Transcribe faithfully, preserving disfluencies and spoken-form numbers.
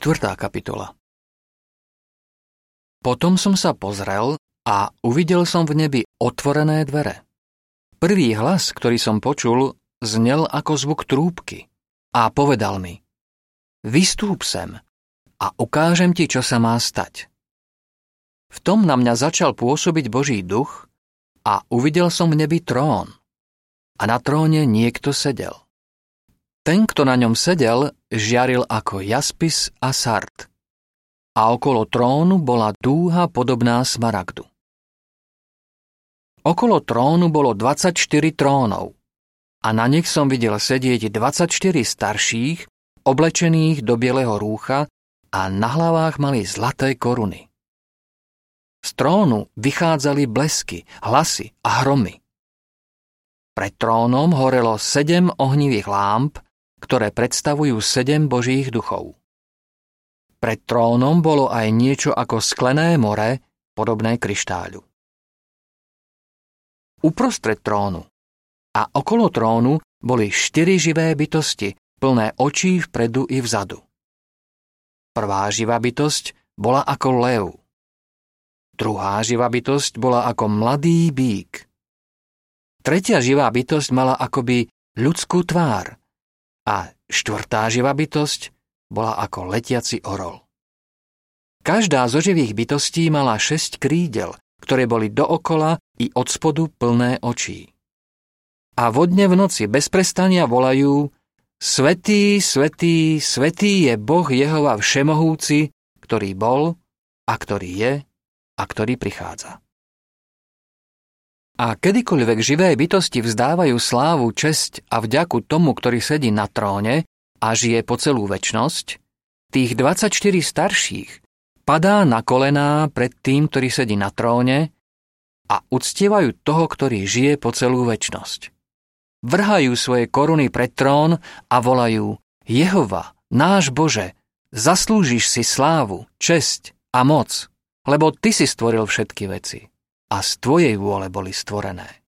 štvrtá kapitola. Potom som sa pozrel a uvidel som v nebi otvorené dvere. Prvý hlas, ktorý som počul, znel ako zvuk trúbky a povedal mi: Vystúp sem a ukážem ti, čo sa má stať. V tom na mňa začal pôsobiť Boží duch a uvidel som v nebi trón. A na tróne niekto sedel. Ten, kto na ňom sedel, žiaril ako jaspis a sard. A okolo trónu bola dúha podobná smaragdu. Okolo trónu bolo dvadsaťštyri trónov a na nich som videl sedieť dvadsaťštyri starších, oblečených do bieleho rúcha a na hlavách mali zlaté koruny. Z trónu vychádzali blesky, hlasy a hromy. Pred trónom horelo sedem ohnivých lámp, ktoré predstavujú sedem Božích duchov. Pred trónom bolo aj niečo ako sklené more, podobné kryštáľu. Uprostred trónu a okolo trónu boli štyri živé bytosti, plné očí vpredu i vzadu. Prvá živá bytosť bola ako lev. Druhá živá bytosť bola ako mladý bík. Tretia živá bytosť mala akoby ľudskú tvár a štvrtá živá bytosť bola ako letiaci orol. Každá zo živých bytostí mala šesť krídel, ktoré boli dookola i od spodu plné očí. A vodne v noci bez prestania volajú: Svätý, svätý, svätý je Boh Jehova všemohúci, ktorý bol a ktorý je a ktorý prichádza. A kedykoľvek živé bytosti vzdávajú slávu, česť a vďaku tomu, ktorý sedí na tróne a žije po celú večnosť, tých dvadsaťštyri starších padá na kolená pred tým, ktorý sedí na tróne a uctievajú toho, ktorý žije po celú večnosť. Vrhajú svoje koruny pred trón a volajú: Jehova, náš Bože, zaslúžiš si slávu, česť a moc, lebo ty si stvoril všetky veci a z tvojej vôle boli stvorené.